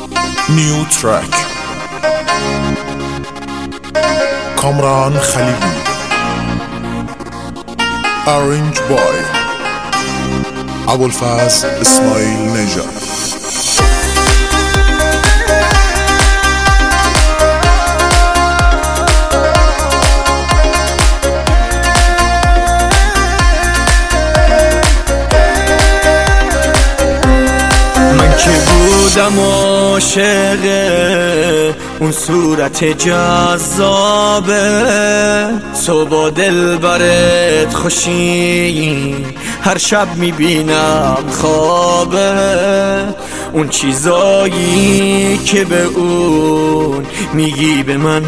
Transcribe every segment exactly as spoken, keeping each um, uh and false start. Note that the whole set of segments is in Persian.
نیو ترک کامران خلیلی Arrange by ابوالفضل اسماعیل نژاد. بودم عاشق اون صورت جذابه، تو با دل برت خوشی هر شب میبینم خوابه. اون چیزایی که به اون میگی به من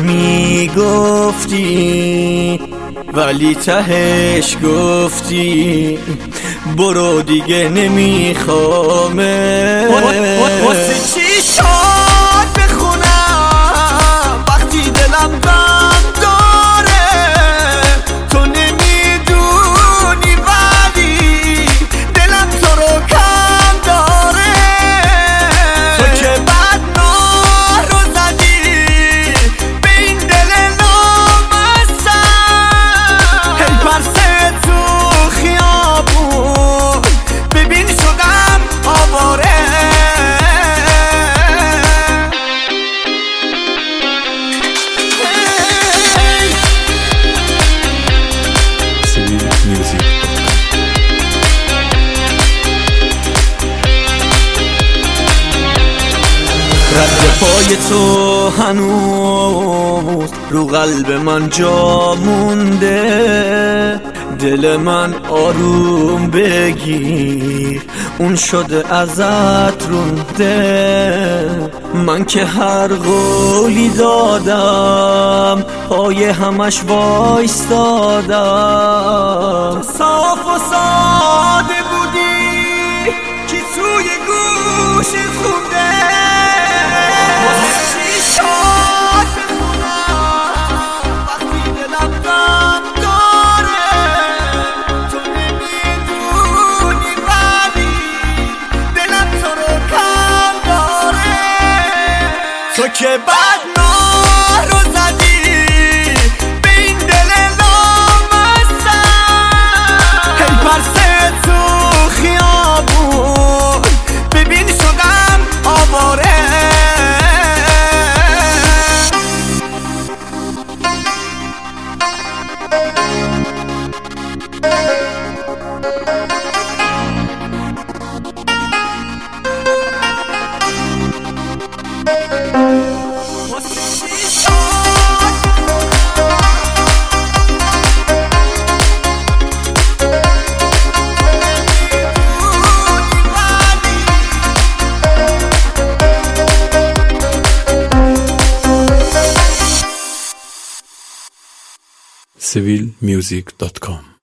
میگفتی، ولی تهش گفتی برو دیگه نمیخوامه. واسه چی شاد بخونم وقتی دلم غم داره، تو نمیدونی ولی دلم تو رو کم داره. تو که بدناه رو زدی به این دل نامستم، هی پرسه تو خیابون ببین شدم آواره. رد پای تو هنوز رو قلب من جا مونده، دل من آروم بگیر اون شده ازت رونده. من که هر قولی دادم پای همش وایستادم. صاف و ساده بودی که توی گوش خونده، تو که بدناه رو زدی به این دل نامستم، هی پرسه تو خیابون ببین شدم آواره. سیویل میوزیک دات کام